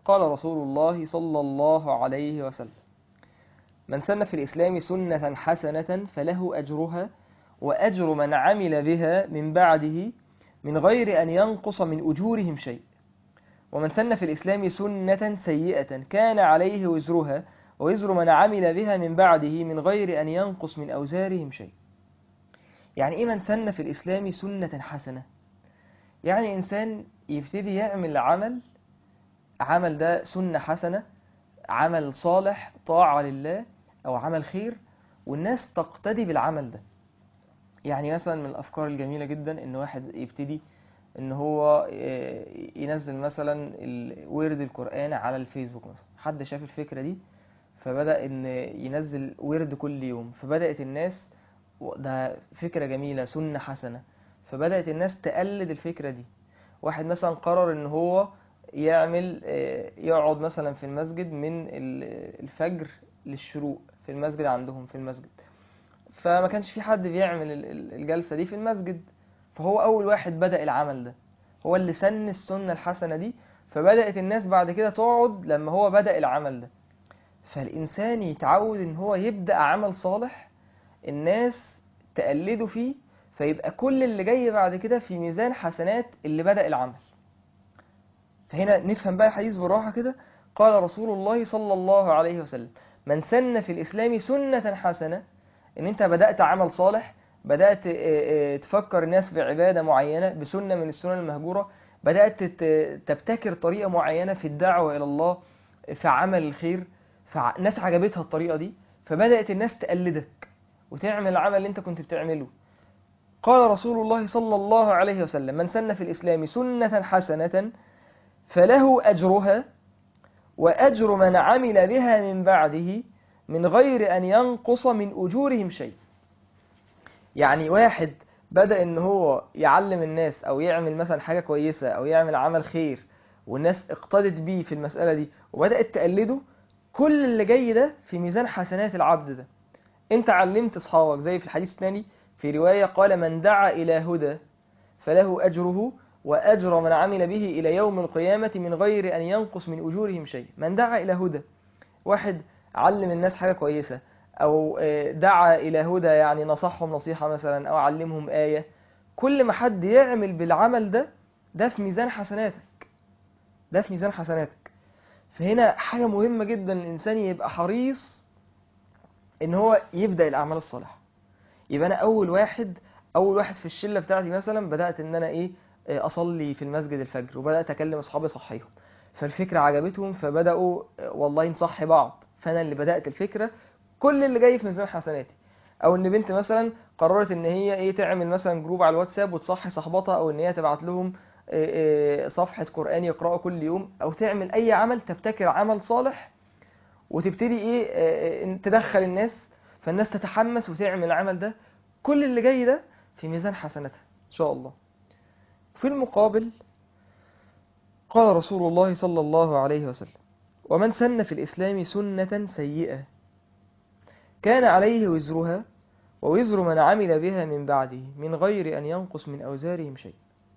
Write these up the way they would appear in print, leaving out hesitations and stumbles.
قال رسول الله صلى الله عليه وسلم: من سن في الإسلام سنة حسنة فله أجرها وأجر من عمل بها من بعده من غير أن ينقص من أجورهم شيء، ومن سن في الإسلام سنة سيئة كان عليه وزرها ووزر من عمل بها من بعده من غير أن ينقص من أوزارهم شيء. يعني إيه من سن في الإسلام سنة حسنة؟ يعني إنسان يبتدي يعمل عمل ده سنة حسنة، عمل صالح، طاعة لله أو عمل خير، والناس تقتدي بالعمل ده. يعني مثلا من الأفكار الجميلة جدا إن واحد يبتدي إن هو ينزل مثلا ورد القرآن على الفيسبوك مثلا. حد شاف الفكرة دي فبدأ إن ينزل ورد كل يوم، فبدأت الناس، ده فكرة جميلة سنة حسنة، فبدأت الناس تقلد الفكرة دي. واحد مثلا قرر إن هو يقعد مثلا في المسجد من الفجر للشروق في المسجد عندهم في المسجد، فما كانش في حد بيعمل الجلسة دي في المسجد، فهو أول واحد بدأ العمل ده، هو اللي سن السنة الحسنة دي، فبدأت الناس بعد كده تقعد لما هو بدأ العمل ده. فالإنسان يتعود إن هو يبدأ عمل صالح الناس تقلده فيه، فيبقى كل اللي جاي بعد كده في ميزان حسنات اللي بدأ العمل. فهنا نفهم بقى الحديث بالراحة كده. قال رسول الله صلى الله عليه وسلم: من سن في الإسلام سنة حسنة، إن أنت بدأت عمل صالح، بدأت تفكر الناس بعبادة معينة، بسنة من السنن المهجورة، بدأت تبتكر طريقة معينة في الدعوة إلى الله، في عمل الخير، فالناس عجبتها الطريقة دي، فبدأت الناس تقلدك وتعمل العمل اللي أنت كنت بتعمله. قال رسول الله صلى الله عليه وسلم: من سن في الإسلام سنة حسنة فله أجرها وأجر من عمل بها من بعده من غير أن ينقص من أجورهم شيء. يعني واحد بدأ إن هو يعلم الناس أو يعمل مثلا حاجة كويسة أو يعمل عمل خير، والناس اقتدت بيه في المسألة دي وبدأت تقلده، كل اللي جاي ده في ميزان حسنات العبد ده. انت علمت اصحابك، زي في الحديث الثاني في رواية قال: من دعا إلى هدى فله أجره وأجر من عمل به إلى يوم القيامة من غير أن ينقص من أجورهم شيء. من دعا إلى هدى، واحد علم الناس حاجة كويسة أو دعا إلى هدى، يعني نصحهم نصيحة مثلا أو علمهم آية، كل ما حد يعمل بالعمل ده، ده في ميزان حسناتك، ده في ميزان حسناتك. فهنا حاجة مهمة جدا الإنسان يبقى حريص إن هو يبدأ الأعمال الصالحة. يبقى أنا أول واحد في الشلة بتاعتي مثلا بدأت إن أنا أصلي في المسجد الفجر، وبدأت أكلم أصحابي صحيهم، فالفكرة عجبتهم فبدأوا والله نصحي بعض، فأنا اللي بدأت الفكرة، كل اللي جاي في ميزان حسناتي. أو إن بنت مثلا قررت إن هي تعمل مثلا جروب على الواتساب وتصحي صحباتها، أو إن هي تبعت لهم صفحة قرآن يقرأوا كل يوم، أو تعمل أي عمل، تبتكر عمل صالح وتبتدي تدخل الناس، فالناس تتحمس وتعمل العمل ده، كل اللي جاي ده في ميزان حسناتها إن شاء الله. في المقابل قال رسول الله صلى الله عليه وسلم: ومن سن في الإسلام سنة سيئة كان عليه وزرها ووزر من عمل بها من بعده من غير أن ينقص من أوزارهم شيء.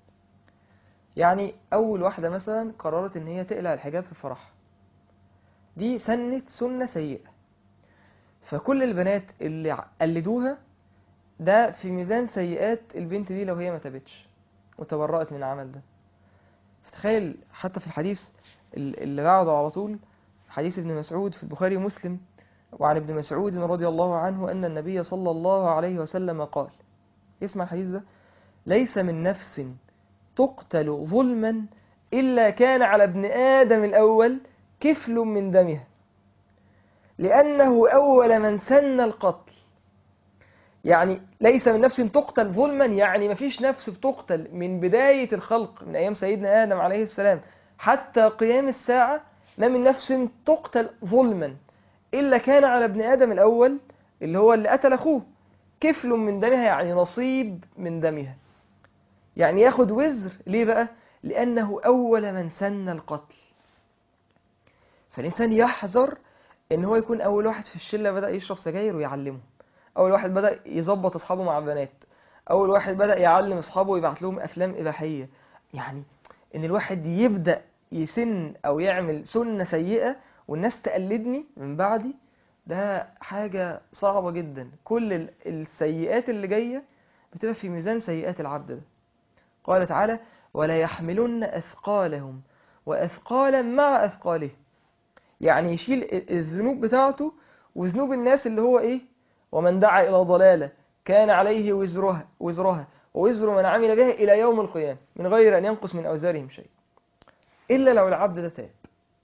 يعني أول واحدة مثلا قررت إن هي تقلع الحجاب في فرح، دي سنة سنة سيئة، فكل البنات اللي قلدوها ده في ميزان سيئات البنت دي لو هي ما تابتش وتبرأت من العمل ده. فتخيل حتى في الحديث اللي بعده على طول، حديث ابن مسعود في البخاري ومسلم، وعن ابن مسعود رضي الله عنه أن النبي صلى الله عليه وسلم قال، اسمع الحديث ده: ليس من نفس تقتل ظلما إلا كان على ابن آدم الأول كفل من دمها، لأنه أول من سن القتل. يعني ليس من نفس تقتل ظلما، يعني مفيش نفس بتقتل من بداية الخلق من أيام سيدنا آدم عليه السلام حتى قيام الساعة، ما من نفس تقتل ظلما إلا كان على ابن آدم الأول اللي هو اللي قتل أخوه كفل من دمها، يعني نصيب من دمها، يعني ياخد وزر. ليه بقى؟ لأنه أول من سن القتل. فالإنسان يحذر إن هو يكون أول واحد في الشلة بدأ يشرب سجاير ويعلمهم، أول واحد بدأ يظبط أصحابه مع بنات، أول واحد بدأ يعلم أصحابه ويبعت لهم أفلام إباحية. يعني إن الواحد يبدأ يسن أو يعمل سنة سيئة والناس تقلدني من بعدي، ده حاجة صعبة جدا. كل السيئات اللي جاية بتبقى في ميزان سيئات العبد ده. قال تعالى: ولا يحملن أثقالهم وأثقالا مع أثقالهم. يعني يشيل الذنوب بتاعته وذنوب الناس اللي هو إيه، ومن دعا إلى ضلالة كان عليه وزرها ووزر من عمل بها إلى يوم القيامة من غير أن ينقص من أوزارهم شيء. إلا لو العبد ده تاب.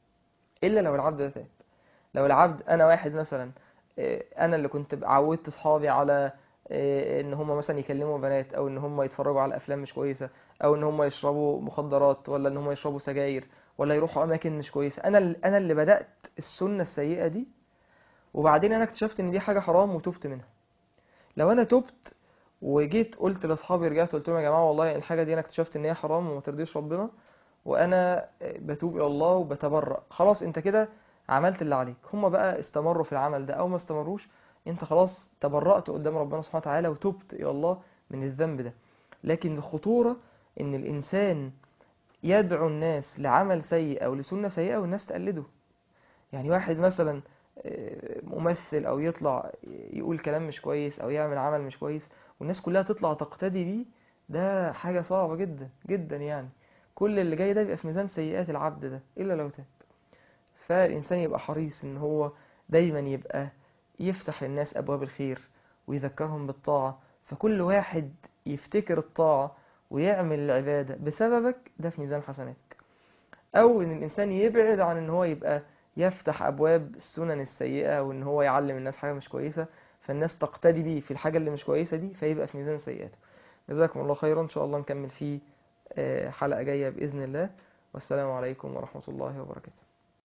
إلا لو العبد ده تاب. لو العبد، أنا واحد مثلا، أنا اللي كنت عودت أصحابي على إن هم مثلا يكلموا بنات، أو إن هم يتفرجوا على أفلام مش كويسة، أو إن هم يشربوا مخدرات، ولا إن هم يشربوا سجاير، ولا يروحوا أماكن مش كويسة. أنا اللي بدأت السنة السيئة دي، وبعدين أنا اكتشفت إن دي حاجة حرام وتوبت منها. لو أنا توبت وجيت قلت لاصحابي، رجعت قلت لهم: يا جماعه والله الحاجه دي انا اكتشفت ان هي حرام وما ترضيش ربنا، وانا بتوب الى الله وبتبرأ، خلاص انت كده عملت اللي عليك. هم بقى استمروا في العمل ده او ما استمروش، انت خلاص تبرأت قدام ربنا سبحانه وتعالى وتوبت الى الله من الذنب ده. لكن الخطوره ان الانسان يدعو الناس لعمل سيء او لسنه سيئه والناس تقلده. يعني واحد مثلا ممثل او يطلع يقول كلام مش كويس او يعمل عمل مش كويس والناس كلها تطلع تقتدي بيه، ده حاجة صعبة جدا جدا يعني. كل اللي جاي ده بيبقى في ميزان سيئات العبد ده إلا لو تاب. فالإنسان يبقى حريص إن هو دايما يبقى يفتح للناس أبواب الخير ويذكرهم بالطاعة، فكل واحد يفتكر الطاعة ويعمل العبادة بسببك، ده في ميزان حسناتك. أو إن الإنسان يبعد عن إن هو يبقى يفتح أبواب السنن السيئة، وإن هو يعلم الناس حاجة مش كويسة فالناس تقتدي بيه في الحاجة اللي مش كويسة دي، فيبقى في ميزان سيئاته. جزاكم الله خيرا. إن شاء الله نكمل فيه حلقة جاية بإذن الله. والسلام عليكم ورحمة الله وبركاته.